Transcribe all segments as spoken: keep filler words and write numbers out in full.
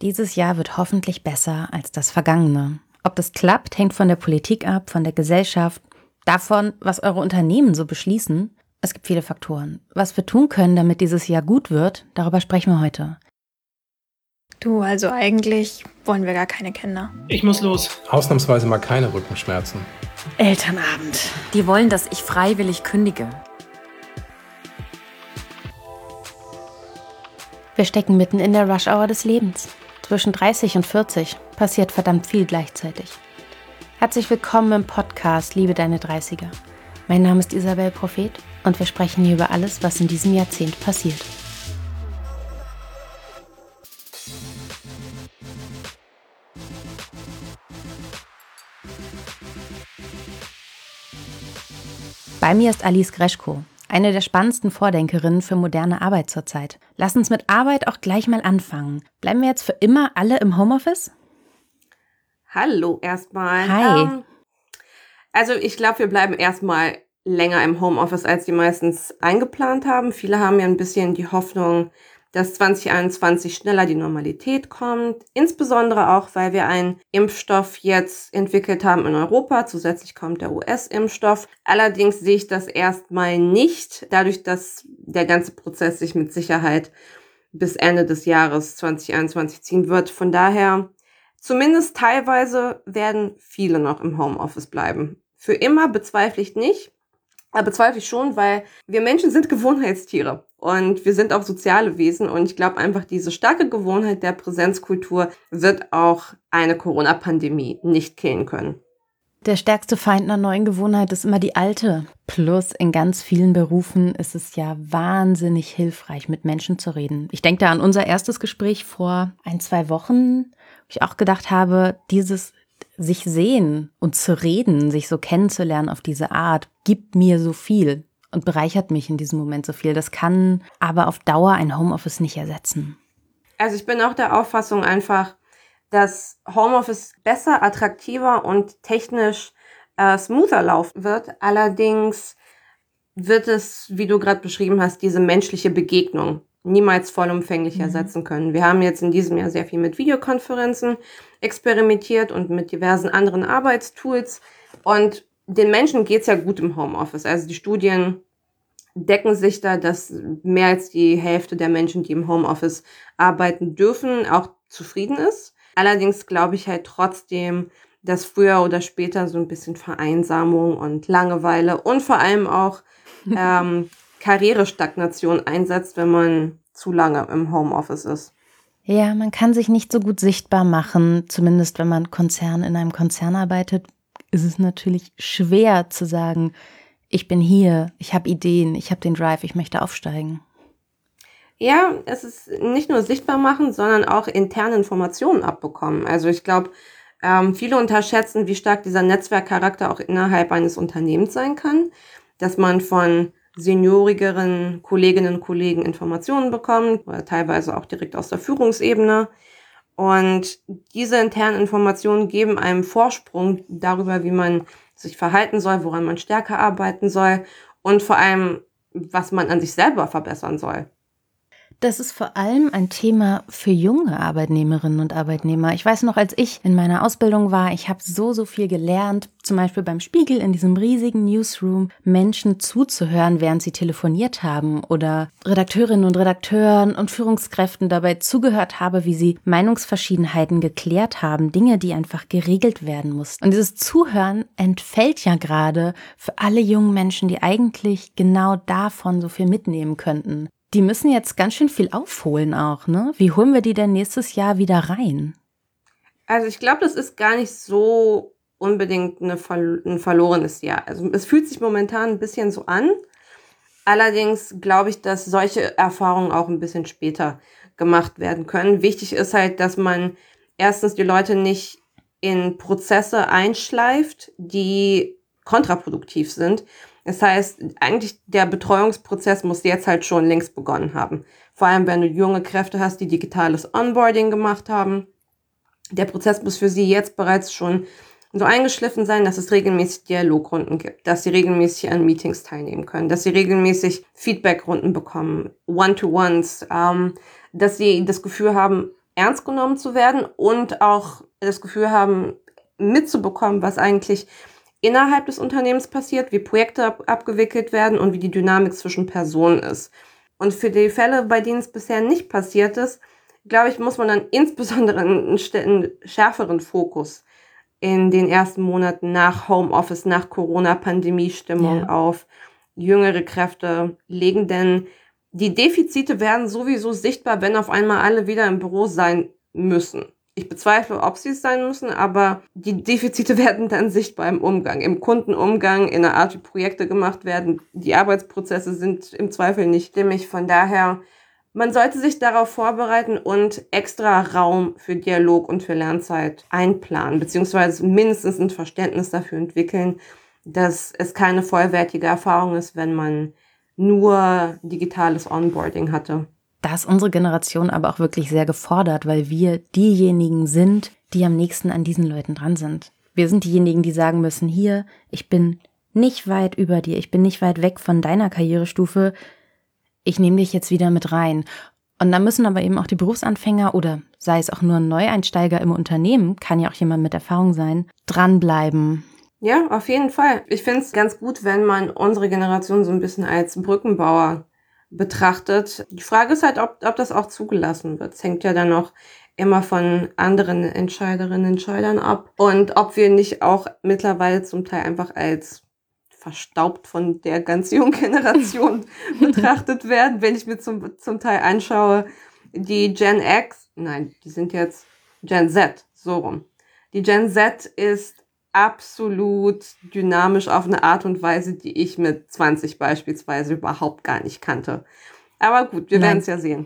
Dieses Jahr wird hoffentlich besser als das vergangene. Ob das klappt, hängt von der Politik ab, von der Gesellschaft, davon, was eure Unternehmen so beschließen. Es gibt viele Faktoren. Was wir tun können, damit dieses Jahr gut wird, darüber sprechen wir heute. Du, also eigentlich wollen wir gar keine Kinder. Ich muss los. Ausnahmsweise mal keine Rückenschmerzen. Elternabend. Die wollen, dass ich freiwillig kündige. Wir stecken mitten in der Rush-Hour des Lebens. Zwischen dreißig und vierzig passiert verdammt viel gleichzeitig. Herzlich willkommen im Podcast Liebe deine dreißiger. Mein Name ist Isabel Prophet und wir sprechen hier über alles, was in diesem Jahrzehnt passiert. Bei mir ist Alice Greschko, eine der spannendsten Vordenkerinnen für moderne Arbeit zurzeit. Lass uns mit Arbeit auch gleich mal anfangen. Bleiben wir jetzt für immer alle im Homeoffice? Hallo erstmal. Hi. Ähm, also ich glaube, wir bleiben erstmal länger im Homeoffice, als die meistens eingeplant haben. Viele haben ja ein bisschen die Hoffnung, dass zwanzig einundzwanzig schneller die Normalität kommt. Insbesondere auch, weil wir einen Impfstoff jetzt entwickelt haben in Europa. Zusätzlich kommt der U S-Impfstoff. Allerdings sehe ich das erstmal nicht, dadurch, dass der ganze Prozess sich mit Sicherheit bis Ende des Jahres zwanzig einundzwanzig ziehen wird. Von daher, zumindest teilweise werden viele noch im Homeoffice bleiben. Für immer bezweifle ich nicht. Aber bezweifle ich schon, weil wir Menschen sind Gewohnheitstiere und wir sind auch soziale Wesen und ich glaube einfach, diese starke Gewohnheit der Präsenzkultur wird auch eine Corona-Pandemie nicht killen können. Der stärkste Feind einer neuen Gewohnheit ist immer die alte. Plus in ganz vielen Berufen ist es ja wahnsinnig hilfreich, mit Menschen zu reden. Ich denke da an unser erstes Gespräch vor ein, zwei Wochen, wo ich auch gedacht habe, dieses sich sehen und zu reden, sich so kennenzulernen auf diese Art, gibt mir so viel und bereichert mich in diesem Moment so viel. Das kann aber auf Dauer ein Homeoffice nicht ersetzen. Also ich bin auch der Auffassung einfach, dass Homeoffice besser, attraktiver und technisch äh, smoother laufen wird. Allerdings wird es, wie du gerade beschrieben hast, diese menschliche Begegnung niemals vollumfänglich mhm. ersetzen können. Wir haben jetzt in diesem Jahr sehr viel mit Videokonferenzen experimentiert und mit diversen anderen Arbeitstools. Und den Menschen geht's ja gut im Homeoffice. Also die Studien decken sich da, dass mehr als die Hälfte der Menschen, die im Homeoffice arbeiten dürfen, auch zufrieden ist. Allerdings glaube ich halt trotzdem, dass früher oder später so ein bisschen Vereinsamung und Langeweile und vor allem auch ähm, Karrierestagnation einsetzt, wenn man zu lange im Homeoffice ist. Ja, man kann sich nicht so gut sichtbar machen, zumindest wenn man Konzern in einem Konzern arbeitet, ist es natürlich schwer zu sagen, ich bin hier, ich habe Ideen, ich habe den Drive, ich möchte aufsteigen. Ja, es ist nicht nur sichtbar machen, sondern auch interne Informationen abbekommen. Also ich glaube, ähm, viele unterschätzen, wie stark dieser Netzwerkcharakter auch innerhalb eines Unternehmens sein kann, dass man von seniorigeren Kolleginnen und Kollegen Informationen bekommt, oder teilweise auch direkt aus der Führungsebene. Und diese internen Informationen geben einem Vorsprung darüber, wie man sich verhalten soll, woran man stärker arbeiten soll und vor allem, was man an sich selber verbessern soll. Das ist vor allem ein Thema für junge Arbeitnehmerinnen und Arbeitnehmer. Ich weiß noch, als ich in meiner Ausbildung war, ich habe so, so viel gelernt, zum Beispiel beim Spiegel in diesem riesigen Newsroom, Menschen zuzuhören, während sie telefoniert haben oder Redakteurinnen und Redakteuren und Führungskräften dabei zugehört habe, wie sie Meinungsverschiedenheiten geklärt haben, Dinge, die einfach geregelt werden mussten. Und dieses Zuhören entfällt ja gerade für alle jungen Menschen, die eigentlich genau davon so viel mitnehmen könnten. Die müssen jetzt ganz schön viel aufholen auch, ne? Wie holen wir die denn nächstes Jahr wieder rein? Also ich glaube, das ist gar nicht so unbedingt eine Ver- ein verlorenes Jahr. Also es fühlt sich momentan ein bisschen so an. Allerdings glaube ich, dass solche Erfahrungen auch ein bisschen später gemacht werden können. Wichtig ist halt, dass man erstens die Leute nicht in Prozesse einschleift, die kontraproduktiv sind. Das heißt, eigentlich der Betreuungsprozess muss jetzt halt schon längst begonnen haben. Vor allem, wenn du junge Kräfte hast, die digitales Onboarding gemacht haben. Der Prozess muss für sie jetzt bereits schon so eingeschliffen sein, dass es regelmäßig Dialogrunden gibt, dass sie regelmäßig an Meetings teilnehmen können, dass sie regelmäßig Feedbackrunden bekommen, One-to-Ones, ähm, dass sie das Gefühl haben, ernst genommen zu werden und auch das Gefühl haben, mitzubekommen, was eigentlich innerhalb des Unternehmens passiert, wie Projekte ab- abgewickelt werden und wie die Dynamik zwischen Personen ist. Und für die Fälle, bei denen es bisher nicht passiert ist, glaube ich, muss man dann insbesondere einen, einen schärferen Fokus in den ersten Monaten nach Homeoffice, nach Corona-Pandemie-Stimmung ja. auf jüngere Kräfte legen, denn die Defizite werden sowieso sichtbar, wenn auf einmal alle wieder im Büro sein müssen. Ich bezweifle, ob sie es sein müssen, aber die Defizite werden dann sichtbar im Umgang, im Kundenumgang, in der Art, wie Projekte gemacht werden. Die Arbeitsprozesse sind im Zweifel nicht stimmig. Von daher, man sollte sich darauf vorbereiten und extra Raum für Dialog und für Lernzeit einplanen, beziehungsweise mindestens ein Verständnis dafür entwickeln, dass es keine vollwertige Erfahrung ist, wenn man nur digitales Onboarding hatte. Da ist unsere Generation aber auch wirklich sehr gefordert, weil wir diejenigen sind, die am nächsten an diesen Leuten dran sind. Wir sind diejenigen, die sagen müssen, hier, ich bin nicht weit über dir, ich bin nicht weit weg von deiner Karrierestufe, ich nehme dich jetzt wieder mit rein. Und da müssen aber eben auch die Berufsanfänger oder sei es auch nur ein Neueinsteiger im Unternehmen, kann ja auch jemand mit Erfahrung sein, dranbleiben. Ja, auf jeden Fall. Ich finde es ganz gut, wenn man unsere Generation so ein bisschen als Brückenbauer betrachtet. Die Frage ist halt, ob, ob das auch zugelassen wird. Es hängt ja dann noch immer von anderen Entscheiderinnen und Entscheidern ab. Und ob wir nicht auch mittlerweile zum Teil einfach als verstaubt von der ganz jungen Generation betrachtet werden. Wenn ich mir zum, zum Teil anschaue, die Gen X, nein, die sind jetzt Gen Z, so rum. Die Gen Z ist absolut dynamisch auf eine Art und Weise, die ich mit zwanzig beispielsweise überhaupt gar nicht kannte. Aber gut, wir werden es ja sehen.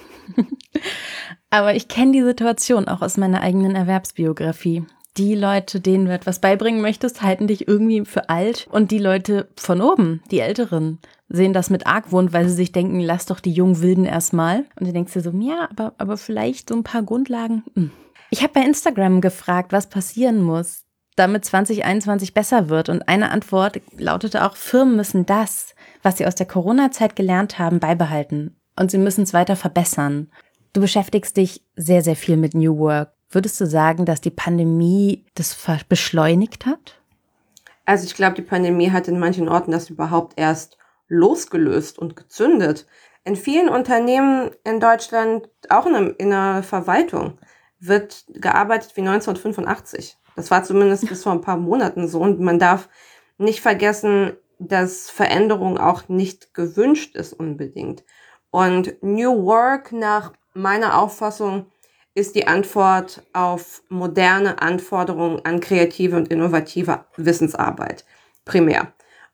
Aber ich kenne die Situation auch aus meiner eigenen Erwerbsbiografie. Die Leute, denen du etwas beibringen möchtest, halten dich irgendwie für alt. Und die Leute von oben, die Älteren, sehen das mit Argwohn, weil sie sich denken, lass doch die jungen Wilden erstmal. Und du denkst dir so, ja, aber, aber vielleicht so ein paar Grundlagen. Hm. Ich habe bei Instagram gefragt, was passieren muss, damit zwanzig einundzwanzig besser wird. Und eine Antwort lautete auch, Firmen müssen das, was sie aus der Corona-Zeit gelernt haben, beibehalten. Und sie müssen es weiter verbessern. Du beschäftigst dich sehr, sehr viel mit New Work. Würdest du sagen, dass die Pandemie das beschleunigt hat? Also ich glaube, die Pandemie hat in manchen Orten das überhaupt erst losgelöst und gezündet. In vielen Unternehmen in Deutschland, auch in der, in der Verwaltung, wird gearbeitet wie neunzehnhundertfünfundachtzig. Das war zumindest bis vor ein paar Monaten so. Und man darf nicht vergessen, dass Veränderung auch nicht gewünscht ist unbedingt. Und New Work nach meiner Auffassung ist die Antwort auf moderne Anforderungen an kreative und innovative Wissensarbeit primär.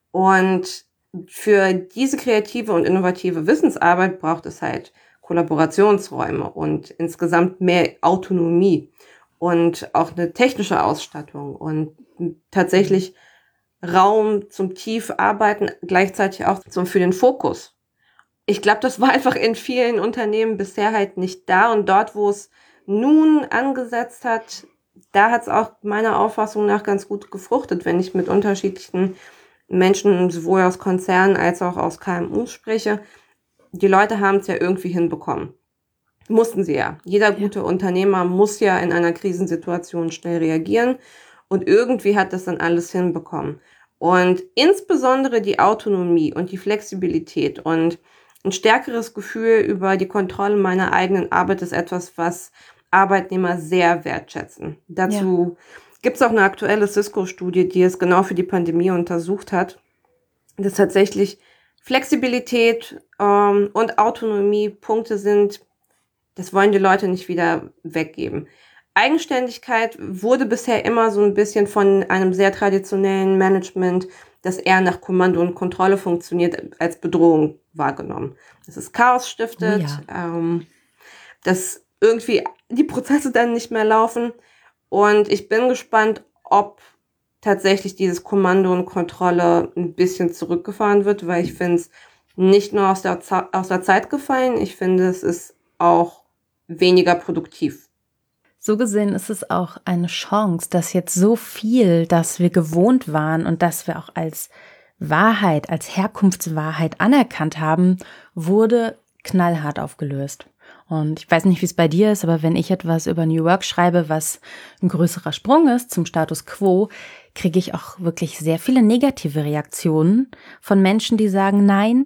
Und für diese kreative und innovative Wissensarbeit braucht es halt Kollaborationsräume und insgesamt mehr Autonomie und auch eine technische Ausstattung und tatsächlich Raum zum Tiefarbeiten, gleichzeitig auch zum für den Fokus. Ich glaube, das war einfach in vielen Unternehmen bisher halt nicht da und dort, wo es nun angesetzt hat, da hat es auch meiner Auffassung nach ganz gut gefruchtet, wenn ich mit unterschiedlichen Menschen sowohl aus Konzernen als auch aus K M Us spreche. Die Leute haben es ja irgendwie hinbekommen. Mussten sie ja. Jeder gute ja. Unternehmer muss ja in einer Krisensituation schnell reagieren und irgendwie hat das dann alles hinbekommen. Und insbesondere die Autonomie und die Flexibilität und ein stärkeres Gefühl über die Kontrolle meiner eigenen Arbeit ist etwas, was Arbeitnehmer sehr wertschätzen. Dazu ja. gibt es auch eine aktuelle Cisco-Studie, die es genau für die Pandemie untersucht hat, dass tatsächlich Flexibilität ähm, und Autonomie Punkte sind, das wollen die Leute nicht wieder weggeben. Eigenständigkeit wurde bisher immer so ein bisschen von einem sehr traditionellen Management, das eher nach Kommando und Kontrolle funktioniert, als Bedrohung wahrgenommen. Dass es Chaos stiftet, oh ja. ähm, dass irgendwie die Prozesse dann nicht mehr laufen. Und ich bin gespannt, ob tatsächlich dieses Kommando und Kontrolle ein bisschen zurückgefahren wird, weil ich finde es nicht nur aus der, aus der Zeit gefallen, ich finde es ist auch weniger produktiv. So gesehen ist es auch eine Chance, dass jetzt so viel, das wir gewohnt waren und das wir auch als Wahrheit, als Herkunftswahrheit anerkannt haben, wurde knallhart aufgelöst. Und ich weiß nicht, wie es bei dir ist, aber wenn ich etwas über New Work schreibe, was ein größerer Sprung ist zum Status Quo, kriege ich auch wirklich sehr viele negative Reaktionen von Menschen, die sagen, nein,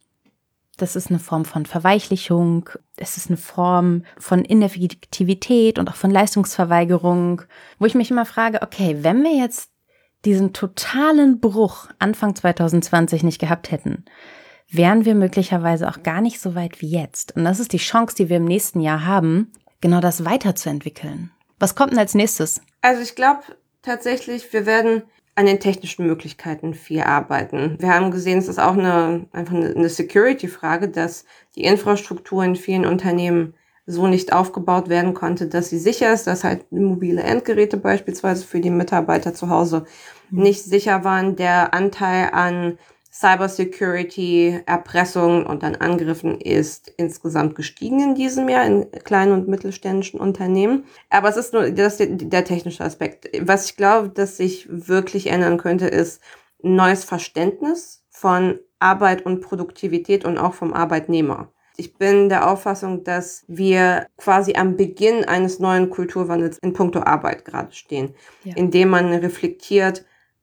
das ist eine Form von Verweichlichung, es ist eine Form von Ineffektivität und auch von Leistungsverweigerung, wo ich mich immer frage, okay, wenn wir jetzt diesen totalen Bruch Anfang zwanzig zwanzig nicht gehabt hätten, wären wir möglicherweise auch gar nicht so weit wie jetzt. Und das ist die Chance, die wir im nächsten Jahr haben, genau das weiterzuentwickeln. Was kommt denn als nächstes? Also ich glaube tatsächlich, wir werden an den technischen Möglichkeiten viel arbeiten. Wir haben gesehen, es ist auch eine, einfach eine Security-Frage, dass die Infrastruktur in vielen Unternehmen so nicht aufgebaut werden konnte, dass sie sicher ist, dass halt mobile Endgeräte beispielsweise für die Mitarbeiter zu Hause nicht sicher waren. Der Anteil an Cybersecurity, Erpressung und an Angriffen ist insgesamt gestiegen in diesem Jahr in kleinen und mittelständischen Unternehmen. Aber es ist nur das, der technische Aspekt. Was ich glaube, dass sich wirklich ändern könnte, ist ein neues Verständnis von Arbeit und Produktivität und auch vom Arbeitnehmer. Ich bin der Auffassung, dass wir quasi am Beginn eines neuen Kulturwandels in puncto Arbeit gerade stehen, ja. Indem man reflektiert,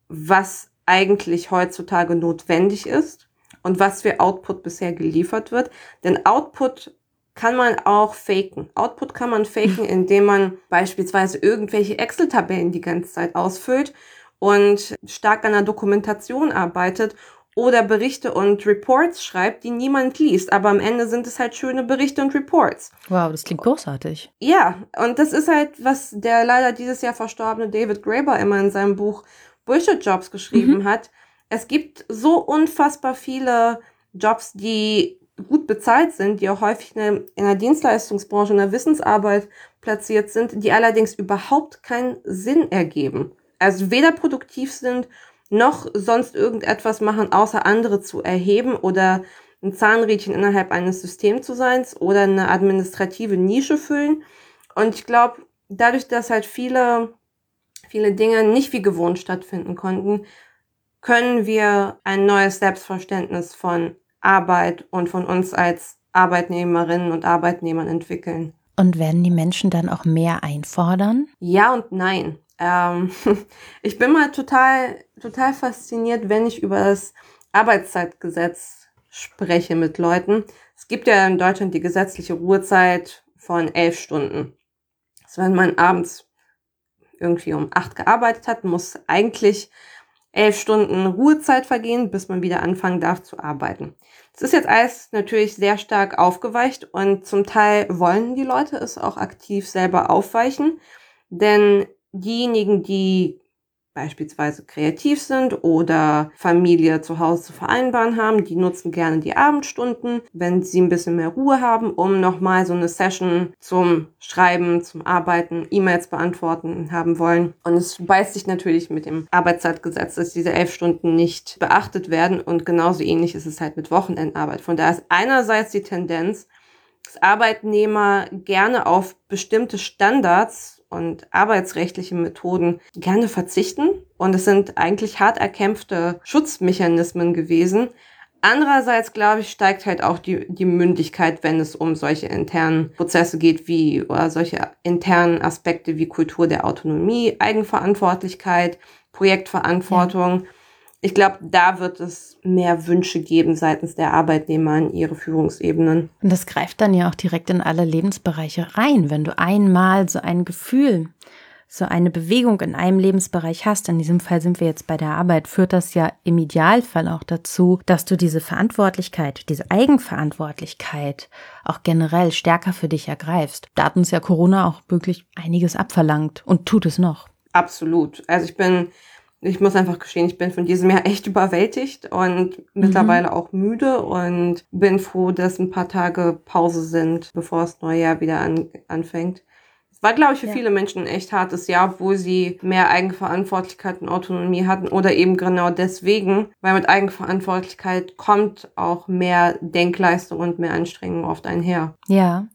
was eigentlich heutzutage notwendig ist und was für Output bisher geliefert wird. Denn Output kann man auch faken. Output kann man faken, indem man beispielsweise irgendwelche Excel-Tabellen die ganze Zeit ausfüllt und stark an der Dokumentation arbeitet oder Berichte und Reports schreibt, die niemand liest. Aber am Ende sind es halt schöne Berichte und Reports. Wow, das klingt großartig. Ja, und das ist halt, was der leider dieses Jahr verstorbene David Graeber immer in seinem Buch Bullshit-Jobs geschrieben mhm. hat. Es gibt so unfassbar viele Jobs, die gut bezahlt sind, die auch häufig in der Dienstleistungsbranche, in der Wissensarbeit platziert sind, die allerdings überhaupt keinen Sinn ergeben. Also weder produktiv sind, noch sonst irgendetwas machen, außer andere zu erheben oder ein Zahnrädchen innerhalb eines Systems zu sein oder eine administrative Nische füllen. Und ich glaube, dadurch, dass halt viele viele Dinge nicht wie gewohnt stattfinden konnten, können wir ein neues Selbstverständnis von Arbeit und von uns als Arbeitnehmerinnen und Arbeitnehmern entwickeln. Und werden die Menschen dann auch mehr einfordern? Ja und nein. Ähm, ich bin mal total, total fasziniert, wenn ich über das Arbeitszeitgesetz spreche mit Leuten. Es gibt ja in Deutschland die gesetzliche Ruhezeit von elf Stunden. Also wenn man abends irgendwie um acht gearbeitet hat, muss eigentlich elf Stunden Ruhezeit vergehen, bis man wieder anfangen darf zu arbeiten. Das ist jetzt alles natürlich sehr stark aufgeweicht und zum Teil wollen die Leute es auch aktiv selber aufweichen, denn diejenigen, die beispielsweise kreativ sind oder Familie zu Hause zu vereinbaren haben, die nutzen gerne die Abendstunden, wenn sie ein bisschen mehr Ruhe haben, um nochmal so eine Session zum Schreiben, zum Arbeiten, E-Mails beantworten haben wollen. Und es beißt sich natürlich mit dem Arbeitszeitgesetz, dass diese elf Stunden nicht beachtet werden und genauso ähnlich ist es halt mit Wochenendarbeit. Von daher ist einerseits die Tendenz, dass Arbeitnehmer gerne auf bestimmte Standards und arbeitsrechtliche Methoden gerne verzichten. Und es sind eigentlich hart erkämpfte Schutzmechanismen gewesen. Andererseits, glaube ich, steigt halt auch die, die Mündigkeit, wenn es um solche internen Prozesse geht, wie, oder solche internen Aspekte wie Kultur der Autonomie, Eigenverantwortlichkeit, Projektverantwortung. Ja. Ich glaube, da wird es mehr Wünsche geben seitens der Arbeitnehmer an ihre Führungsebenen. Und das greift dann ja auch direkt in alle Lebensbereiche rein. Wenn du einmal so ein Gefühl, so eine Bewegung in einem Lebensbereich hast, in diesem Fall sind wir jetzt bei der Arbeit, führt das ja im Idealfall auch dazu, dass du diese Verantwortlichkeit, diese Eigenverantwortlichkeit auch generell stärker für dich ergreifst. Da hat uns ja Corona auch wirklich einiges abverlangt und tut es noch. Absolut. Also ich bin... Ich muss einfach gestehen, ich bin von diesem Jahr echt überwältigt und mhm. mittlerweile auch müde und bin froh, dass ein paar Tage Pause sind, bevor das neue Jahr wieder an, anfängt. Es war, glaube ich, für ja. viele Menschen ein echt hartes Jahr, obwohl sie mehr Eigenverantwortlichkeit und Autonomie hatten oder eben genau deswegen, weil mit Eigenverantwortlichkeit kommt auch mehr Denkleistung und mehr Anstrengung oft einher. Ja,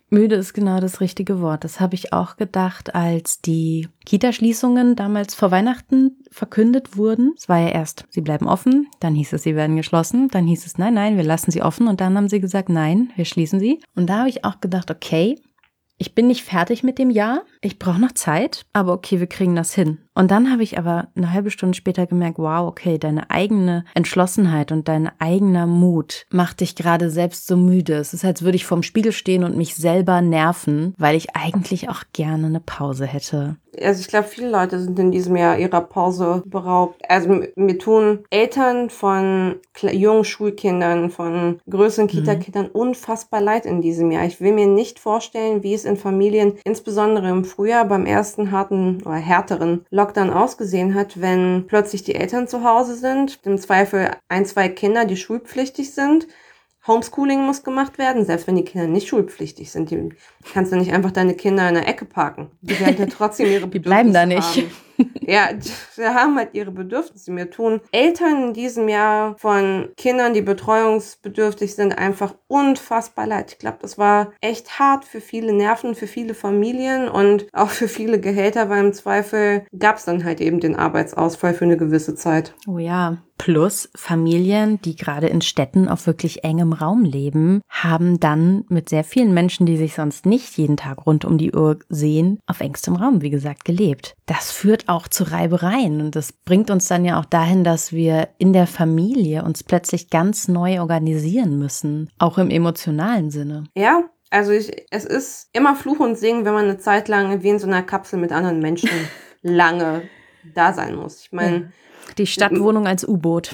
Müde ist genau das richtige Wort. Das habe ich auch gedacht, als die Kita-Schließungen damals vor Weihnachten verkündet wurden. Es war ja erst, sie bleiben offen, dann hieß es, sie werden geschlossen, dann hieß es, nein, nein, wir lassen sie offen und dann haben sie gesagt, nein, wir schließen sie. Und da habe ich auch gedacht, okay, ich bin nicht fertig mit dem Jahr, ich brauche noch Zeit, aber okay, wir kriegen das hin. Und dann habe ich aber eine halbe Stunde später gemerkt, wow, okay, deine eigene Entschlossenheit und dein eigener Mut macht dich gerade selbst so müde. Es ist, als würde ich vorm Spiegel stehen und mich selber nerven, weil ich eigentlich auch gerne eine Pause hätte. Also ich glaube, viele Leute sind in diesem Jahr ihrer Pause beraubt. Also mir tun Eltern von jungen Schulkindern, von größeren Kita-Kindern mhm. unfassbar leid in diesem Jahr. Ich will mir nicht vorstellen, wie es in Familien, insbesondere im Frühjahr, beim ersten harten oder härteren Lockdown ausgesehen hat, wenn plötzlich die Eltern zu Hause sind, im Zweifel ein, zwei Kinder, die schulpflichtig sind. Homeschooling muss gemacht werden, selbst wenn die Kinder nicht schulpflichtig sind. Die kannst du nicht einfach deine Kinder in der Ecke parken. Die werden ja trotzdem ihre Bedürfnisse Die bleiben da nicht. Haben. Ja, die haben halt ihre Bedürfnisse. Mir tun Eltern in diesem Jahr von Kindern, die betreuungsbedürftig sind, einfach unfassbar leid. Ich glaube, das war echt hart für viele Nerven, für viele Familien und auch für viele Gehälter, weil im Zweifel gab es dann halt eben den Arbeitsausfall für eine gewisse Zeit. Oh ja. Plus Familien, die gerade in Städten auf wirklich engem Raum leben, haben dann mit sehr vielen Menschen, die sich sonst nicht jeden Tag rund um die Uhr sehen, auf engstem Raum, wie gesagt, gelebt. Das führt auch zu Reibereien und das bringt uns dann ja auch dahin, dass wir in der Familie uns plötzlich ganz neu organisieren müssen, auch im emotionalen Sinne. Ja. Also ich, es ist immer Fluch und Segen, wenn man eine Zeit lang wie in so einer Kapsel mit anderen Menschen lange da sein muss. Ich meine, ja. Die Stadtwohnung als U-Boot.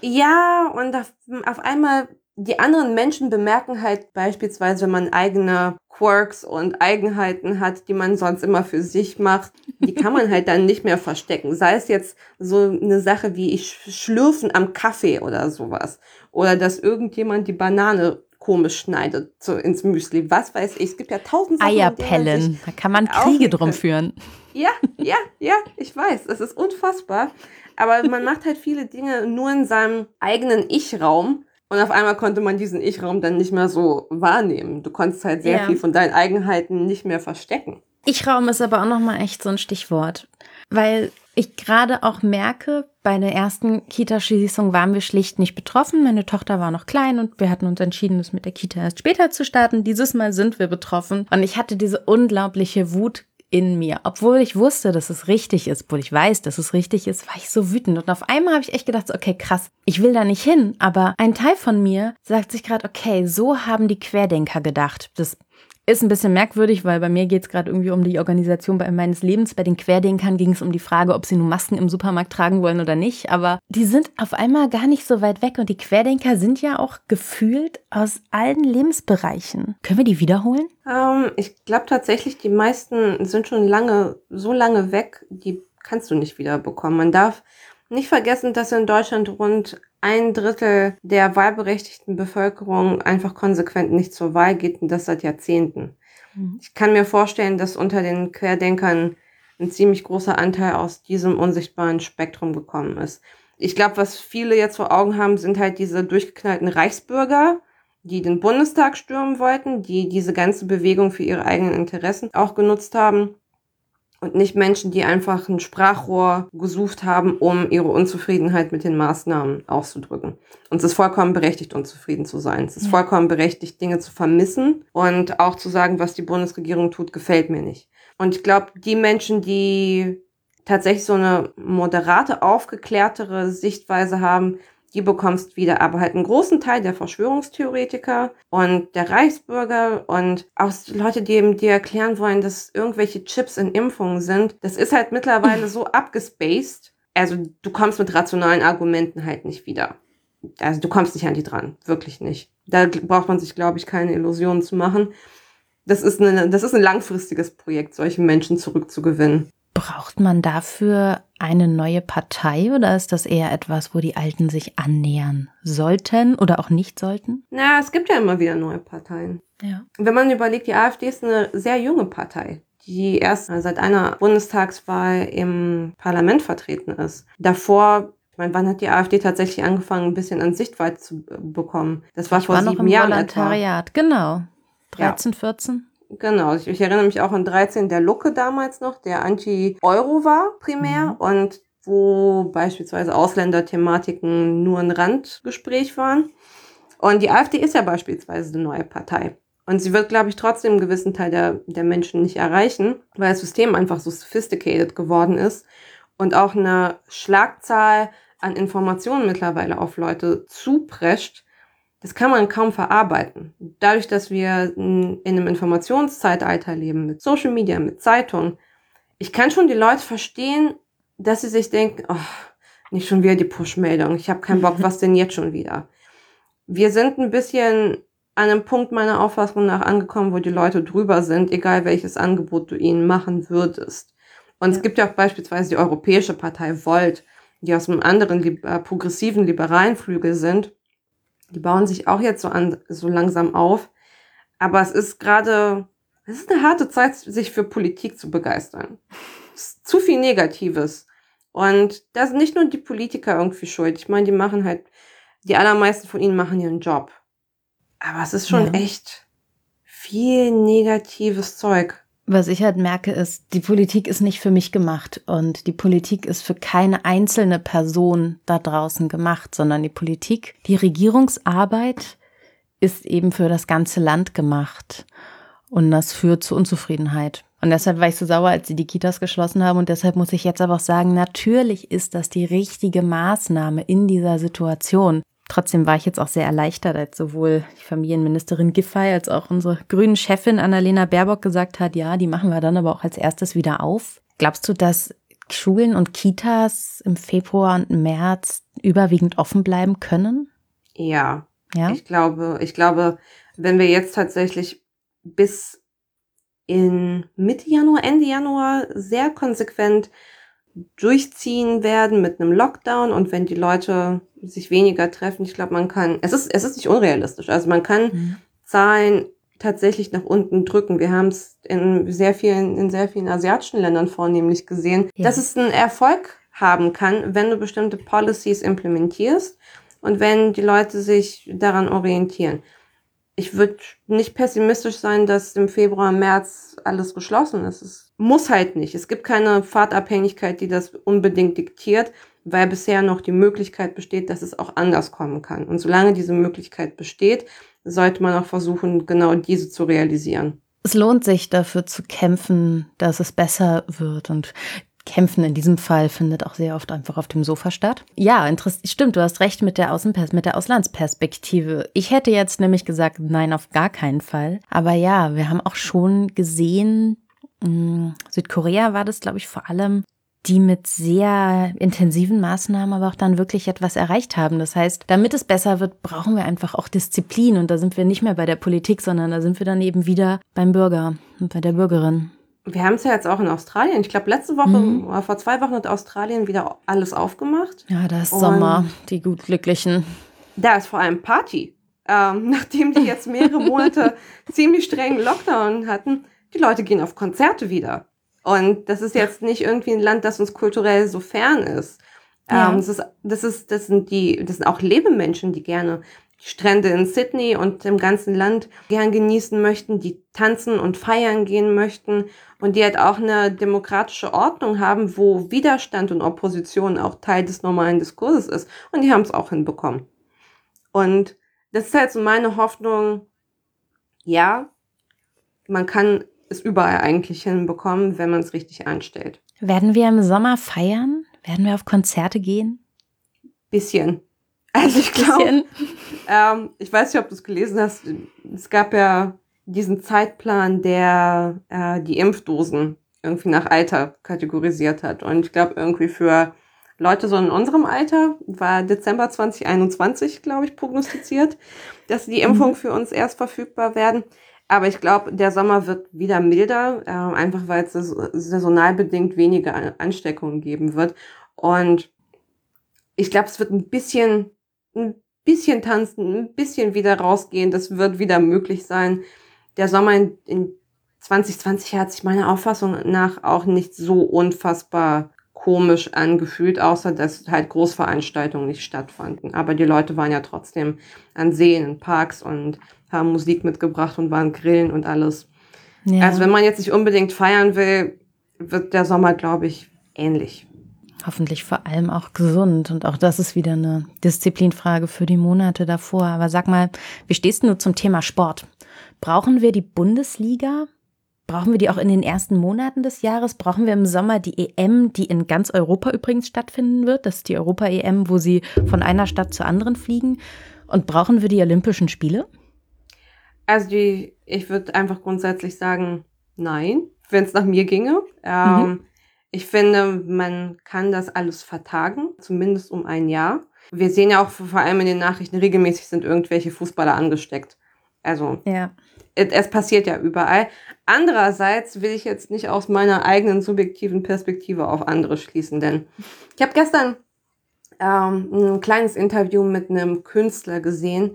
Ja, und auf, auf einmal, die anderen Menschen bemerken halt beispielsweise, wenn man eigene Quirks und Eigenheiten hat, die man sonst immer für sich macht, die kann man halt dann nicht mehr verstecken. Sei es jetzt so eine Sache wie ich schlürfen am Kaffee oder sowas. Oder dass irgendjemand die Banane komisch schneidet so ins Müsli. Was weiß ich. Es gibt ja tausend Sachen. Eierpellen. Da kann man Kriege drum führen. Ja, ja, ja, ich weiß. Das ist unfassbar. Aber man macht halt viele Dinge nur in seinem eigenen Ich-Raum und auf einmal konnte man diesen Ich-Raum dann nicht mehr so wahrnehmen. Du konntest halt sehr ja. viel von deinen Eigenheiten nicht mehr verstecken. Ich-Raum ist aber auch nochmal echt so ein Stichwort, weil ich gerade auch merke, bei der ersten Kita-Schließung waren wir schlicht nicht betroffen. Meine Tochter war noch klein und wir hatten uns entschieden, das mit der Kita erst später zu starten. Dieses Mal sind wir betroffen und ich hatte diese unglaubliche Wut in mir. Obwohl ich wusste, dass es richtig ist, obwohl ich weiß, dass es richtig ist, war ich so wütend. Und auf einmal habe ich echt gedacht, so, okay, krass, ich will da nicht hin. Aber ein Teil von mir sagt sich gerade, okay, so haben die Querdenker gedacht. Das ist ein bisschen merkwürdig, weil bei mir geht es gerade irgendwie um die Organisation meines Lebens. Bei den Querdenkern ging es um die Frage, ob sie nun Masken im Supermarkt tragen wollen oder nicht. Aber die sind auf einmal gar nicht so weit weg. Und die Querdenker sind ja auch gefühlt aus allen Lebensbereichen. Können wir die wiederholen? Ähm, ich glaube tatsächlich, die meisten sind schon lange, so lange weg, die kannst du nicht wiederbekommen. Man darf nicht vergessen, dass in Deutschland rund ein Drittel der wahlberechtigten Bevölkerung einfach konsequent nicht zur Wahl geht und das seit Jahrzehnten. Mhm. Ich kann mir vorstellen, dass unter den Querdenkern ein ziemlich großer Anteil aus diesem unsichtbaren Spektrum gekommen ist. Ich glaube, was viele jetzt vor Augen haben, sind halt diese durchgeknallten Reichsbürger, die den Bundestag stürmen wollten, die diese ganze Bewegung für ihre eigenen Interessen auch genutzt haben. Und nicht Menschen, die einfach ein Sprachrohr gesucht haben, um ihre Unzufriedenheit mit den Maßnahmen auszudrücken. Und es ist vollkommen berechtigt, unzufrieden zu sein. Es ist ja. vollkommen berechtigt, Dinge zu vermissen und auch zu sagen, was die Bundesregierung tut, gefällt mir nicht. Und ich glaube, die Menschen, die tatsächlich so eine moderate, aufgeklärtere Sichtweise haben, die bekommst wieder, aber halt einen großen Teil der Verschwörungstheoretiker und der Reichsbürger und auch Leute, die eben dir erklären wollen, dass irgendwelche Chips in Impfungen sind. Das ist halt mittlerweile so abgespaced. Also du kommst mit rationalen Argumenten halt nicht wieder. Also du kommst nicht an die dran. Wirklich nicht. Da braucht man sich, glaube ich, keine Illusionen zu machen. Das ist, eine, das ist ein langfristiges Projekt, solche Menschen zurückzugewinnen. Braucht man dafür eine neue Partei oder ist das eher etwas, wo die Alten sich annähern sollten oder auch nicht sollten? Na, es gibt ja immer wieder neue Parteien. Ja. Wenn man überlegt, die AfD ist eine sehr junge Partei, die erst seit einer Bundestagswahl im Parlament vertreten ist. Davor, ich meine, wann hat die AfD tatsächlich angefangen, ein bisschen an Sichtweite zu bekommen? Das war ich vor war sieben noch im Jahren Volontariat, etwa. Genau. dreizehn, ja. vierzehn Genau, ich, ich erinnere mich auch an dreizehn, der Lucke damals noch, der Anti-Euro war primär mhm. und wo beispielsweise Ausländerthematiken nur ein Randgespräch waren. Und die AfD ist ja beispielsweise eine neue Partei. Und sie wird, glaube ich, trotzdem einen gewissen Teil der, der Menschen nicht erreichen, weil das System einfach so sophisticated geworden ist und auch eine Schlagzahl an Informationen mittlerweile auf Leute zuprescht. Das kann man kaum verarbeiten. Dadurch, dass wir in einem Informationszeitalter leben, mit Social Media, mit Zeitungen, ich kann schon die Leute verstehen, dass sie sich denken, oh, nicht schon wieder die Push-Meldung, ich habe keinen Bock, was denn jetzt schon wieder? Wir sind ein bisschen an einem Punkt meiner Auffassung nach angekommen, wo die Leute drüber sind, egal welches Angebot du ihnen machen würdest. Und ja. es gibt ja auch beispielsweise die Europäische Partei Volt, die aus einem anderen äh, progressiven, liberalen Flügel sind. Die bauen sich auch jetzt so an, so langsam auf. Aber es ist gerade, es ist eine harte Zeit, sich für Politik zu begeistern. Es ist zu viel Negatives. Und da sind nicht nur die Politiker irgendwie schuld. Ich meine, die machen halt, die allermeisten von ihnen machen ihren Job. Aber es ist schon ja. echt viel negatives Zeug. Was ich halt merke, ist, die Politik ist nicht für mich gemacht und die Politik ist für keine einzelne Person da draußen gemacht, sondern die Politik, die Regierungsarbeit ist eben für das ganze Land gemacht und das führt zu Unzufriedenheit. Und deshalb war ich so sauer, als sie die Kitas geschlossen haben und deshalb muss ich jetzt aber auch sagen, natürlich ist das die richtige Maßnahme in dieser Situation. Trotzdem war ich jetzt auch sehr erleichtert, als sowohl die Familienministerin Giffey als auch unsere grünen Chefin Annalena Baerbock gesagt hat, ja, die machen wir dann aber auch als erstes wieder auf. Glaubst du, dass Schulen und Kitas im Februar und März überwiegend offen bleiben können? Ja, ja? Ich glaube, ich glaube, wenn wir jetzt tatsächlich bis in Mitte Januar, Ende Januar sehr konsequent durchziehen werden mit einem Lockdown und wenn die Leute sich weniger treffen, ich glaube, man kann, es ist es ist nicht unrealistisch, also man kann mhm. Zahlen tatsächlich nach unten drücken. Wir haben es in sehr vielen in sehr vielen asiatischen Ländern vornehmlich gesehen, ja. dass es einen Erfolg haben kann, wenn du bestimmte Policies implementierst und wenn die Leute sich daran orientieren. Ich würde nicht pessimistisch sein, dass im Februar, März alles geschlossen ist. Es muss halt nicht. Es gibt keine Fahrtabhängigkeit, die das unbedingt diktiert, weil bisher noch die Möglichkeit besteht, dass es auch anders kommen kann. Und solange diese Möglichkeit besteht, sollte man auch versuchen, genau diese zu realisieren. Es lohnt sich, dafür zu kämpfen, dass es besser wird. Und Kämpfen in diesem Fall findet auch sehr oft einfach auf dem Sofa statt. Ja, interess- stimmt, du hast recht mit der Außenpers- mit der Auslandsperspektive. Ich hätte jetzt nämlich gesagt, nein, auf gar keinen Fall. Aber ja, wir haben auch schon gesehen, mh, Südkorea war das, glaube ich, vor allem, die mit sehr intensiven Maßnahmen aber auch dann wirklich etwas erreicht haben. Das heißt, damit es besser wird, brauchen wir einfach auch Disziplin. Und da sind wir nicht mehr bei der Politik, sondern da sind wir dann eben wieder beim Bürger und bei der Bürgerin. Wir haben es ja jetzt auch in Australien. Ich glaube, letzte Woche mhm. oder vor zwei Wochen hat Australien wieder alles aufgemacht. Ja, da ist Sommer, die gut Glücklichen. Da ist vor allem Party. Ähm, nachdem die jetzt mehrere Monate ziemlich strengen Lockdown hatten, die Leute gehen auf Konzerte wieder. Und das ist jetzt nicht irgendwie ein Land, das uns kulturell so fern ist. Ja. Ähm, das ist, das ist, das sind die, das sind auch Lebemenschen, die gerne die Strände in Sydney und im ganzen Land gern genießen möchten, die tanzen und feiern gehen möchten und die halt auch eine demokratische Ordnung haben, wo Widerstand und Opposition auch Teil des normalen Diskurses ist. Und die haben es auch hinbekommen. Und das ist halt so meine Hoffnung, ja, man kann es überall eigentlich hinbekommen, wenn man es richtig anstellt. Werden wir im Sommer feiern? Werden wir auf Konzerte gehen? Bisschen. Also ich glaube, ähm, ich weiß nicht, ob du es gelesen hast, es gab ja diesen Zeitplan, der äh, die Impfdosen irgendwie nach Alter kategorisiert hat. Und ich glaube, irgendwie für Leute so in unserem Alter war Dezember zwanzig einundzwanzig, glaube ich, prognostiziert, dass die Impfungen für uns erst verfügbar werden. Aber ich glaube, der Sommer wird wieder milder, äh, einfach weil es saisonal bedingt weniger Ansteckungen geben wird. Und ich glaube, es wird ein bisschen, ein bisschen tanzen, ein bisschen wieder rausgehen. Das wird wieder möglich sein. Der Sommer in, in zwanzig zwanzig hat sich meiner Auffassung nach auch nicht so unfassbar komisch angefühlt, außer dass halt Großveranstaltungen nicht stattfanden. Aber die Leute waren ja trotzdem an Seen, in Parks und haben Musik mitgebracht und waren grillen und alles. Ja. Also wenn man jetzt nicht unbedingt feiern will, wird der Sommer, glaube ich, ähnlich. Hoffentlich vor allem auch gesund. Und auch das ist wieder eine Disziplinfrage für die Monate davor. Aber sag mal, wie stehst du zum Thema Sport? Brauchen wir die Bundesliga? Brauchen wir die auch in den ersten Monaten des Jahres? Brauchen wir im Sommer die E M, die in ganz Europa übrigens stattfinden wird? Das ist die Europa-E M, wo sie von einer Stadt zur anderen fliegen. Und brauchen wir die Olympischen Spiele? Also die, ich würde einfach grundsätzlich sagen, nein, wenn es nach mir ginge. Ähm, mhm. Ich finde, man kann das alles vertagen, zumindest um ein Jahr. Wir sehen ja auch vor allem in den Nachrichten, regelmäßig sind irgendwelche Fußballer angesteckt. Also ja. es, es passiert ja überall. Andererseits will ich jetzt nicht aus meiner eigenen subjektiven Perspektive auf andere schließen, denn ich habe gestern ähm, ein kleines Interview mit einem Künstler gesehen,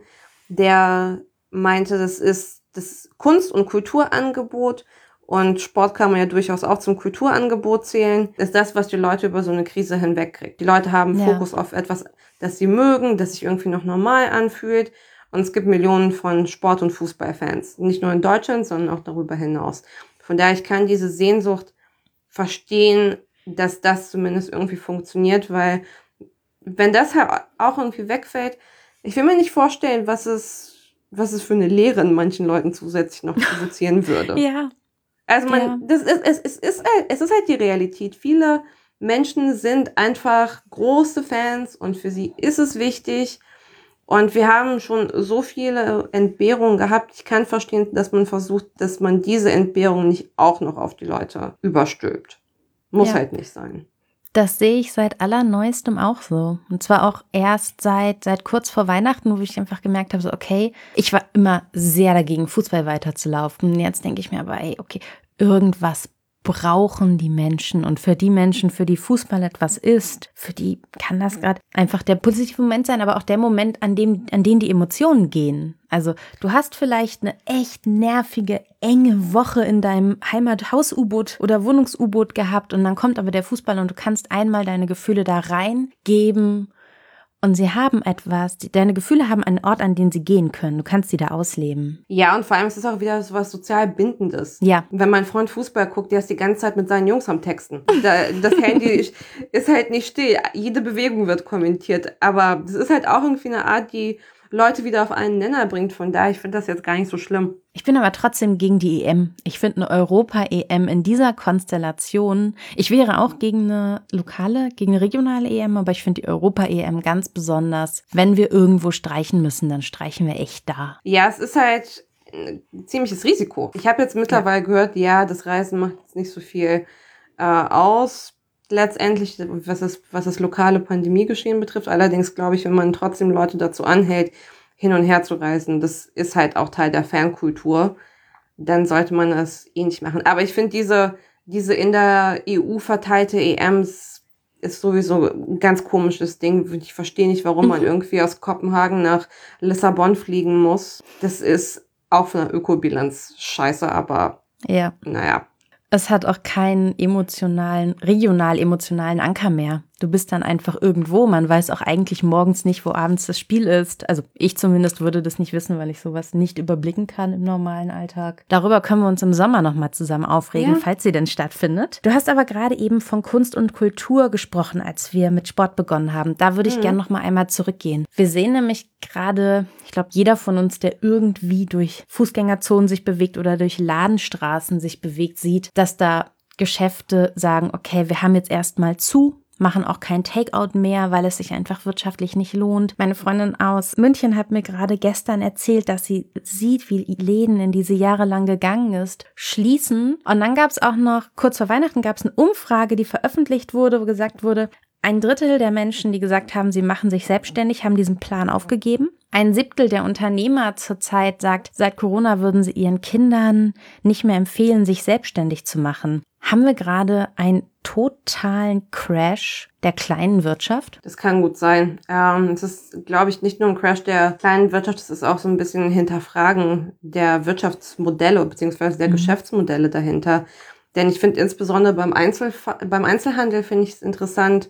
der meinte, das ist das Kunst- und Kulturangebot, und Sport kann man ja durchaus auch zum Kulturangebot zählen, ist das, was die Leute über so eine Krise hinwegkriegt. Die Leute haben ja. Fokus auf etwas, das sie mögen, das sich irgendwie noch normal anfühlt. Und es gibt Millionen von Sport- und Fußballfans. Nicht nur in Deutschland, sondern auch darüber hinaus. Von daher, ich kann diese Sehnsucht verstehen, dass das zumindest irgendwie funktioniert, weil wenn das halt auch irgendwie wegfällt, ich will mir nicht vorstellen, was es, was es für eine Lehre in manchen Leuten zusätzlich noch produzieren würde. Ja. Also man, ja. das ist, es, es ist halt, es ist halt die Realität. Viele Menschen sind einfach große Fans und für sie ist es wichtig. Und wir haben schon so viele Entbehrungen gehabt. Ich kann verstehen, dass man versucht, dass man diese Entbehrungen nicht auch noch auf die Leute überstülpt. Muss ja. halt nicht sein. Das sehe ich seit allerneuestem auch so. Und zwar auch erst seit, seit kurz vor Weihnachten, wo ich einfach gemerkt habe, so okay, ich war immer sehr dagegen, Fußball weiterzulaufen. Jetzt denke ich mir aber, ey, okay, irgendwas brauchen die Menschen. Und für die Menschen, für die Fußball etwas ist, für die kann das gerade einfach der positive Moment sein, aber auch der Moment, an dem, an den die Emotionen gehen. Also du hast vielleicht eine echt nervige, enge Woche in deinem Heimathaus-U-Boot oder Wohnungs-U-Boot gehabt und dann kommt aber der Fußball und du kannst einmal deine Gefühle da reingeben. Und sie haben etwas, deine Gefühle haben einen Ort, an den sie gehen können. Du kannst sie da ausleben. Ja, und vor allem ist es auch wieder so was sozial Bindendes. Ja. Wenn mein Freund Fußball guckt, der ist die ganze Zeit mit seinen Jungs am Texten. Das Handy ist halt nicht still. Jede Bewegung wird kommentiert. Aber das ist halt auch irgendwie eine Art, die Leute wieder auf einen Nenner bringt. Von daher, ich finde das jetzt gar nicht so schlimm. Ich bin aber trotzdem gegen die E M. Ich finde eine Europa-E M in dieser Konstellation, ich wäre auch gegen eine lokale, gegen eine regionale E M, aber ich finde die Europa-E M ganz besonders. Wenn wir irgendwo streichen müssen, dann streichen wir echt da. Ja, es ist halt ein ziemliches Risiko. Ich habe jetzt mittlerweile ja. gehört, ja, das Reisen macht jetzt nicht so viel äh, aus. Letztendlich, was das, was das lokale Pandemiegeschehen betrifft. Allerdings glaube ich, wenn man trotzdem Leute dazu anhält, hin und her zu reisen, das ist halt auch Teil der Fankultur, dann sollte man das eh nicht machen. Aber ich finde, diese, diese in der E U verteilte E Ms ist sowieso ein ganz komisches Ding. Ich verstehe nicht, warum man irgendwie aus Kopenhagen nach Lissabon fliegen muss. Das ist auch von der Ökobilanz scheiße, aber ja. naja. Es hat auch keinen emotionalen, regional emotionalen Anker mehr. Du bist dann einfach irgendwo. Man weiß auch eigentlich morgens nicht, wo abends das Spiel ist. Also ich zumindest würde das nicht wissen, weil ich sowas nicht überblicken kann im normalen Alltag. Darüber können wir uns im Sommer nochmal zusammen aufregen, ja. falls sie denn stattfindet. Du hast aber gerade eben von Kunst und Kultur gesprochen, als wir mit Sport begonnen haben. Da würde ich mhm. gerne nochmal einmal zurückgehen. Wir sehen nämlich gerade, ich glaube, jeder von uns, der irgendwie durch Fußgängerzonen sich bewegt oder durch Ladenstraßen sich bewegt, sieht, dass da Geschäfte sagen, okay, wir haben jetzt erstmal zu, machen auch kein Takeout mehr, weil es sich einfach wirtschaftlich nicht lohnt. Meine Freundin aus München hat mir gerade gestern erzählt, dass sie sieht, wie Läden, in die sie jahrelang gegangen ist, schließen. Und dann gab es auch noch, kurz vor Weihnachten gab es eine Umfrage, die veröffentlicht wurde, wo gesagt wurde, ein Drittel der Menschen, die gesagt haben, sie machen sich selbstständig, haben diesen Plan aufgegeben. Ein Siebtel der Unternehmer zurzeit sagt, seit Corona würden sie ihren Kindern nicht mehr empfehlen, sich selbstständig zu machen. Haben wir gerade einen totalen Crash der kleinen Wirtschaft? Das kann gut sein. Ähm, es ist, glaube ich, nicht nur ein Crash der kleinen Wirtschaft, es ist auch so ein bisschen ein Hinterfragen der Wirtschaftsmodelle bzw. der mhm. Geschäftsmodelle dahinter. Denn ich finde insbesondere beim, Einzel beim Einzelhandel finde ich es interessant,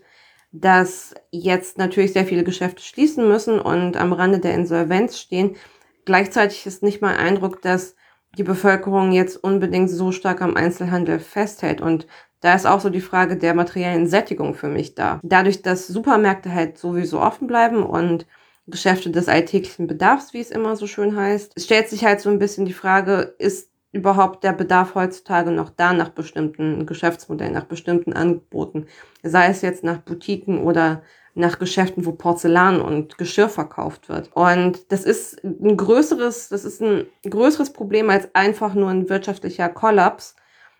dass jetzt natürlich sehr viele Geschäfte schließen müssen und am Rande der Insolvenz stehen. Gleichzeitig ist nicht mein Eindruck, dass die Bevölkerung jetzt unbedingt so stark am Einzelhandel festhält. Und da ist auch so die Frage der materiellen Sättigung für mich da. Dadurch, dass Supermärkte halt sowieso offen bleiben und Geschäfte des alltäglichen Bedarfs, wie es immer so schön heißt, stellt sich halt so ein bisschen die Frage, ist überhaupt der Bedarf heutzutage noch da nach bestimmten Geschäftsmodellen, nach bestimmten Angeboten, sei es jetzt nach Boutiquen oder nach Geschäften, wo Porzellan und Geschirr verkauft wird. Und das ist ein größeres, das ist ein größeres Problem als einfach nur ein wirtschaftlicher Kollaps,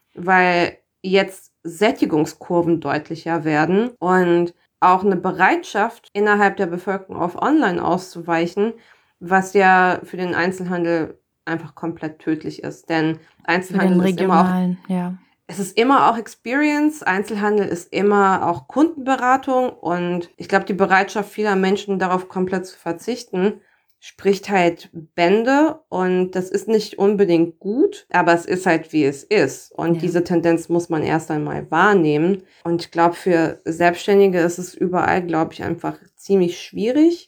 weil jetzt Sättigungskurven deutlicher werden und auch eine Bereitschaft innerhalb der Bevölkerung auf Online auszuweichen, was ja für den Einzelhandel einfach komplett tödlich ist. Denn Einzelhandel ist immer auch, ja. es ist immer auch Experience. Einzelhandel ist immer auch Kundenberatung. Und ich glaube, die Bereitschaft vieler Menschen, darauf komplett zu verzichten, spricht halt Bände. Und das ist nicht unbedingt gut, aber es ist halt, wie es ist. Und ja. diese Tendenz muss man erst einmal wahrnehmen. Und ich glaube, für Selbstständige ist es überall, glaube ich, einfach ziemlich schwierig.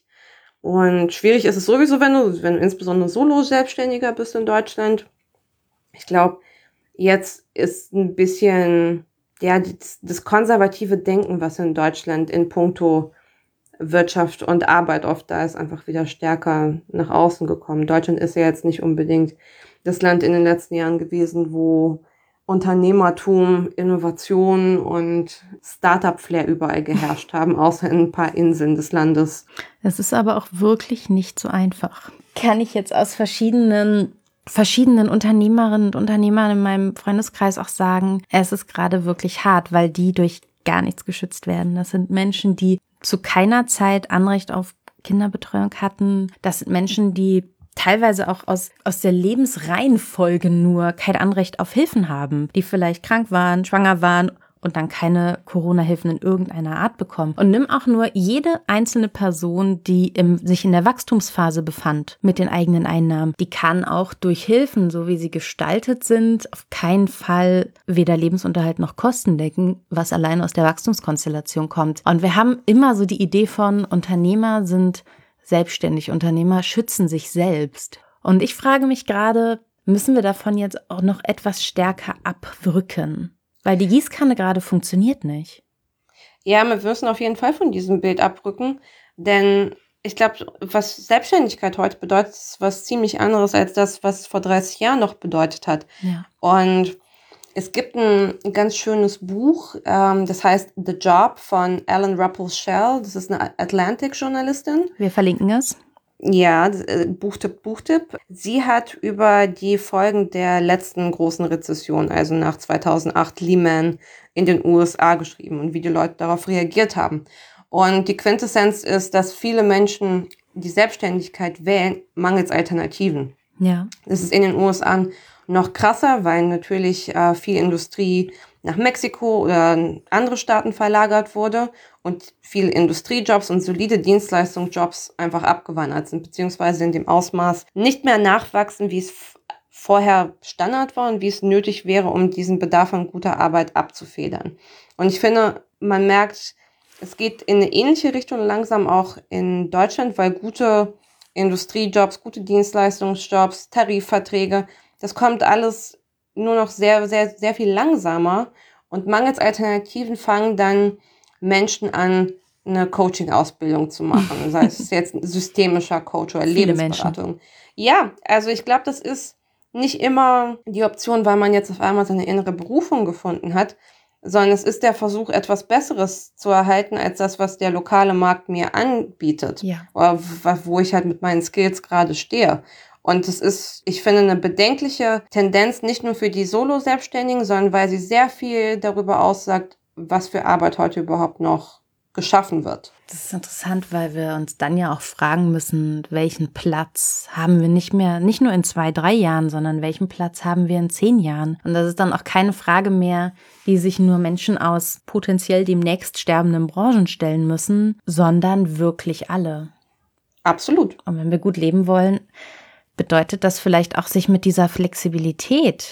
Und schwierig ist es sowieso, wenn du, wenn du insbesondere Solo-Selbstständiger bist in Deutschland. Ich glaube, jetzt ist ein bisschen, ja, das, das konservative Denken, was in Deutschland in puncto Wirtschaft und Arbeit oft da ist, einfach wieder stärker nach außen gekommen. Deutschland ist ja jetzt nicht unbedingt das Land in den letzten Jahren gewesen, wo Unternehmertum, Innovation und Startup-Flair überall geherrscht haben, außer in ein paar Inseln des Landes. Es ist aber auch wirklich nicht so einfach. Kann ich jetzt aus verschiedenen verschiedenen Unternehmerinnen und Unternehmern in meinem Freundeskreis auch sagen, es ist gerade wirklich hart, weil die durch gar nichts geschützt werden. Das sind Menschen, die zu keiner Zeit Anrecht auf Kinderbetreuung hatten. Das sind Menschen, die teilweise auch aus, aus der Lebensreihenfolge nur kein Anrecht auf Hilfen haben, die vielleicht krank waren, schwanger waren und dann keine Corona-Hilfen in irgendeiner Art bekommen. Und nimm auch nur jede einzelne Person, die im, sich in der Wachstumsphase befand mit den eigenen Einnahmen. Die kann auch durch Hilfen, so wie sie gestaltet sind, auf keinen Fall weder Lebensunterhalt noch Kosten decken, was allein aus der Wachstumskonstellation kommt. Und wir haben immer so die Idee von, Unternehmer sind selbstständig, Unternehmer schützen sich selbst. Und ich frage mich gerade, müssen wir davon jetzt auch noch etwas stärker abrücken? Weil die Gießkanne gerade funktioniert nicht. Ja, wir müssen auf jeden Fall von diesem Bild abrücken, denn ich glaube, was Selbstständigkeit heute bedeutet, ist was ziemlich anderes als das, was vor dreißig Jahren noch bedeutet hat. Ja. Und es gibt ein ganz schönes Buch, ähm, das heißt The Job von Ellen Ruppel-Shell. Das ist eine Atlantic-Journalistin. Wir verlinken es. Ja, Buchtipp, Buchtipp. Sie hat über die Folgen der letzten großen Rezession, also nach zweitausendacht Lehman in den U S A geschrieben und wie die Leute darauf reagiert haben. Und die Quintessenz ist, dass viele Menschen die Selbstständigkeit wählen, mangels Alternativen. Ja. Das ist in den U S A noch krasser, weil natürlich äh, viel Industrie nach Mexiko oder andere Staaten verlagert wurde und viele Industriejobs und solide Dienstleistungsjobs einfach abgewandert sind, beziehungsweise in dem Ausmaß nicht mehr nachwachsen, wie es f- vorher Standard war und wie es nötig wäre, um diesen Bedarf an guter Arbeit abzufedern. Und ich finde, man merkt, es geht in eine ähnliche Richtung langsam auch in Deutschland, weil gute Industriejobs, gute Dienstleistungsjobs, Tarifverträge, das kommt alles nur noch sehr, sehr, sehr viel langsamer und mangels Alternativen fangen dann Menschen an, eine Coaching-Ausbildung zu machen. Sei es jetzt ein systemischer Coach oder Viele Lebensberatung. Menschen. Ja, also ich glaube, das ist nicht immer die Option, weil man jetzt auf einmal seine innere Berufung gefunden hat, sondern es ist der Versuch, etwas Besseres zu erhalten, als das, was der lokale Markt mir anbietet. Ja. Oder wo ich halt mit meinen Skills gerade stehe. Und es ist, ich finde, eine bedenkliche Tendenz, nicht nur für die Solo-Selbstständigen, sondern weil sie sehr viel darüber aussagt, was für Arbeit heute überhaupt noch geschaffen wird. Das ist interessant, weil wir uns dann ja auch fragen müssen, welchen Platz haben wir nicht mehr, nicht nur in zwei, drei Jahren, sondern welchen Platz haben wir in zehn Jahren? Und das ist dann auch keine Frage mehr, die sich nur Menschen aus potenziell demnächst sterbenden Branchen stellen müssen, sondern wirklich alle. Absolut. Und wenn wir gut leben wollen, bedeutet das vielleicht auch, sich mit dieser Flexibilität,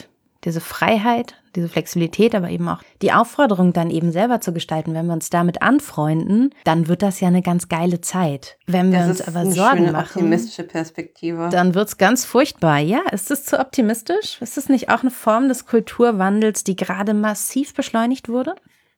diese Freiheit, diese Flexibilität, aber eben auch die Aufforderung, dann eben selber zu gestalten. Wenn wir uns damit anfreunden, dann wird das ja eine ganz geile Zeit. Wenn wir Das uns ist aber eine Sorgen schöne, machen, optimistische Perspektive. dann wird's ganz furchtbar. Ja, ist das zu optimistisch? Ist das nicht auch eine Form des Kulturwandels, die gerade massiv beschleunigt wurde?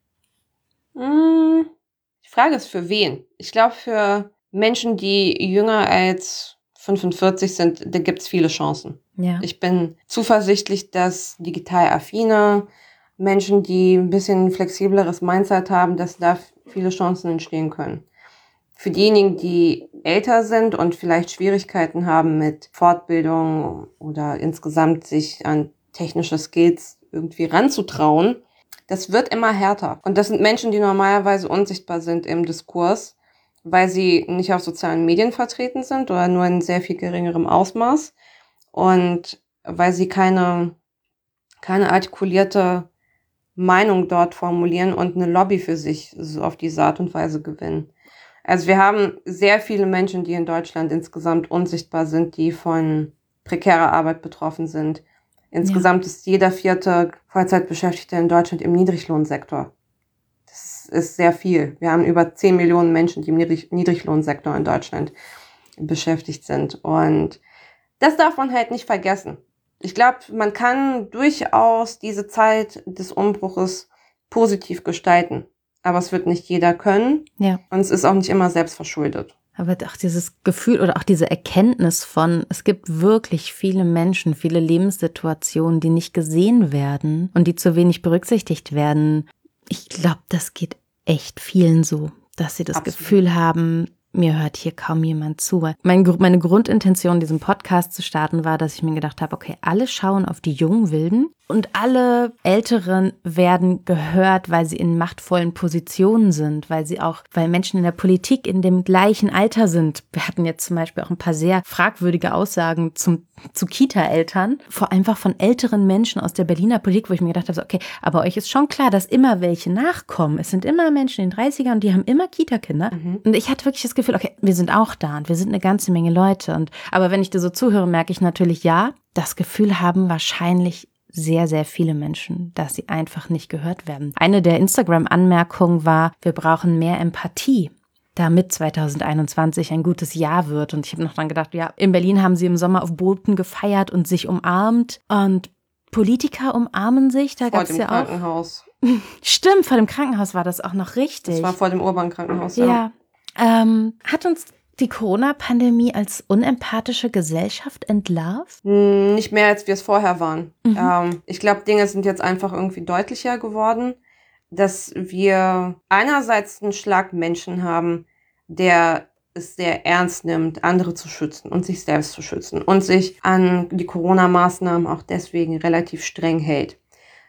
Hm, die Frage ist für wen? Ich glaube, für Menschen, die jünger als fünfundvierzig sind, da gibt es viele Chancen. Ja. Ich bin zuversichtlich, dass digital affine Menschen, die ein bisschen flexibleres Mindset haben, dass da viele Chancen entstehen können. Für diejenigen, die älter sind und vielleicht Schwierigkeiten haben mit Fortbildung oder insgesamt sich an technische Skills irgendwie ranzutrauen, das wird immer härter. Und das sind Menschen, die normalerweise unsichtbar sind im Diskurs, weil sie nicht auf sozialen Medien vertreten sind oder nur in sehr viel geringerem Ausmaß und weil sie keine, keine artikulierte Meinung dort formulieren und eine Lobby für sich so auf diese Art und Weise gewinnen. Also wir haben sehr viele Menschen, die in Deutschland insgesamt unsichtbar sind, die von prekärer Arbeit betroffen sind. Insgesamt ja. ist jeder vierte Vollzeitbeschäftigte in Deutschland im Niedriglohnsektor. Das ist sehr viel. Wir haben über zehn Millionen Menschen, die im Niedrig- Niedriglohnsektor in Deutschland beschäftigt sind. Und das darf man halt nicht vergessen. Ich glaube, man kann durchaus diese Zeit des Umbruches positiv gestalten. Aber es wird nicht jeder können. Ja. Und es ist auch nicht immer selbstverschuldet. Aber auch dieses Gefühl oder auch diese Erkenntnis von, es gibt wirklich viele Menschen, viele Lebenssituationen, die nicht gesehen werden und die zu wenig berücksichtigt werden. Ich glaube, das geht echt vielen so, dass sie das Absolut. Gefühl haben, mir hört hier kaum jemand zu. Mein, meine Grundintention, diesen Podcast zu starten, war, dass ich mir gedacht habe, okay, alle schauen auf die jungen Wilden und alle Älteren werden gehört, weil sie in machtvollen Positionen sind, weil sie auch, weil Menschen in der Politik in dem gleichen Alter sind. Wir hatten jetzt zum Beispiel auch ein paar sehr fragwürdige Aussagen zum, zu Kita-Eltern, vor allem einfach von älteren Menschen aus der Berliner Politik, wo ich mir gedacht habe, so, okay, aber euch ist schon klar, dass immer welche nachkommen. Es sind immer Menschen in den dreißigern und die haben immer Kita-Kinder. Mhm. Und ich hatte wirklich das Gefühl, okay, wir sind auch da und wir sind eine ganze Menge Leute. Und aber wenn ich dir so zuhöre, merke ich natürlich, ja, das Gefühl haben wahrscheinlich sehr, sehr viele Menschen, dass sie einfach nicht gehört werden. Eine der Instagram-Anmerkungen war, wir brauchen mehr Empathie, damit zwanzig einundzwanzig ein gutes Jahr wird. Und ich habe noch dran gedacht, ja, in Berlin haben sie im Sommer auf Booten gefeiert und sich umarmt. Und Politiker umarmen sich, da gab es ja auch. Vor dem Krankenhaus. Stimmt, vor dem Krankenhaus war das auch noch richtig. Das war vor dem Urban-Krankenhaus, ja. Ja. Ähm, hat uns die Corona-Pandemie als unempathische Gesellschaft entlarvt? Nicht mehr, als wir es vorher waren. Mhm. Ähm, ich glaube, Dinge sind jetzt einfach irgendwie deutlicher geworden, dass wir einerseits einen Schlag Menschen haben, der es sehr ernst nimmt, andere zu schützen und sich selbst zu schützen und sich an die Corona-Maßnahmen auch deswegen relativ streng hält.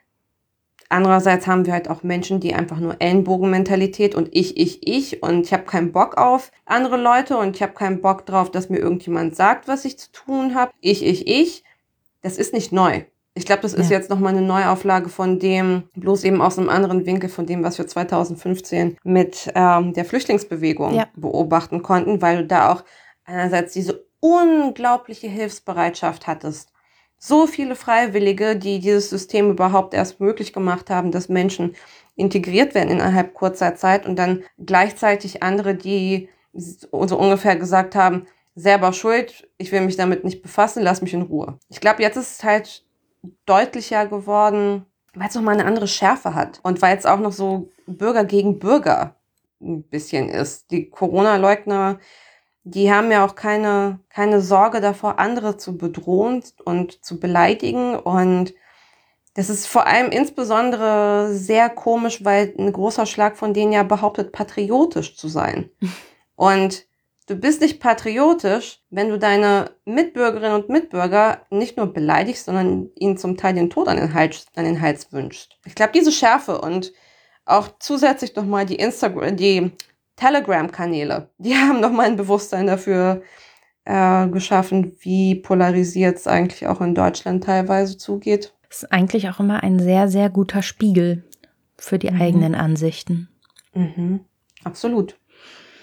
Andererseits haben wir halt auch Menschen, die einfach nur Ellenbogenmentalität und ich, ich, ich und ich habe keinen Bock auf andere Leute und ich habe keinen Bock drauf, dass mir irgendjemand sagt, was ich zu tun habe. Ich, ich, ich. Das ist nicht neu. Ich glaube, das ist ja. jetzt nochmal eine Neuauflage von dem, bloß eben aus einem anderen Winkel von dem, was wir zwanzig fünfzehn mit ähm, der Flüchtlingsbewegung ja. beobachten konnten, weil du da auch einerseits diese unglaubliche Hilfsbereitschaft hattest. So viele Freiwillige, die dieses System überhaupt erst möglich gemacht haben, dass Menschen integriert werden innerhalb kurzer Zeit und dann gleichzeitig andere, die so ungefähr gesagt haben, selber schuld, ich will mich damit nicht befassen, lass mich in Ruhe. Ich glaube, jetzt ist es halt deutlicher geworden, weil es nochmal eine andere Schärfe hat und weil es auch noch so Bürger gegen Bürger ein bisschen ist. Die Corona-Leugner, die haben ja auch keine, keine Sorge davor, andere zu bedrohen und zu beleidigen. Und das ist vor allem insbesondere sehr komisch, weil ein großer Schlag von denen ja behauptet, patriotisch zu sein. Und du bist nicht patriotisch, wenn du deine Mitbürgerinnen und Mitbürger nicht nur beleidigst, sondern ihnen zum Teil den Tod an den Hals, an den Hals wünschst. Ich glaube, diese Schärfe und auch zusätzlich nochmal die Instagram, die Telegram-Kanäle, die haben nochmal ein Bewusstsein dafür äh, geschaffen, wie polarisiert es eigentlich auch in Deutschland teilweise zugeht. Das ist eigentlich auch immer ein sehr, sehr guter Spiegel für die mhm. eigenen Ansichten. Mhm. Absolut.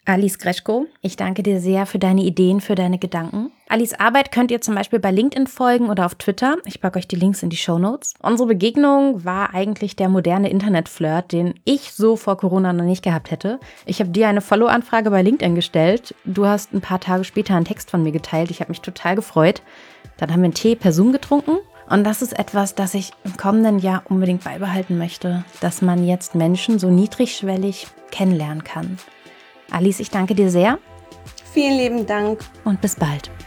Alice Greschko, ich danke dir sehr für deine Ideen, für deine Gedanken. Alice Arbeit könnt ihr zum Beispiel bei LinkedIn folgen oder auf Twitter. Ich packe euch die Links in die Shownotes. Unsere Begegnung war eigentlich der moderne Internetflirt, den ich so vor Corona noch nicht gehabt hätte. Ich habe dir eine Follow-Anfrage bei LinkedIn gestellt. Du hast ein paar Tage später einen Text von mir geteilt. Ich habe mich total gefreut. Dann haben wir einen Tee per Zoom getrunken. Und das ist etwas, das ich im kommenden Jahr unbedingt beibehalten möchte, dass man jetzt Menschen so niedrigschwellig kennenlernen kann. Alice, ich danke dir sehr. Vielen lieben Dank. Und bis bald.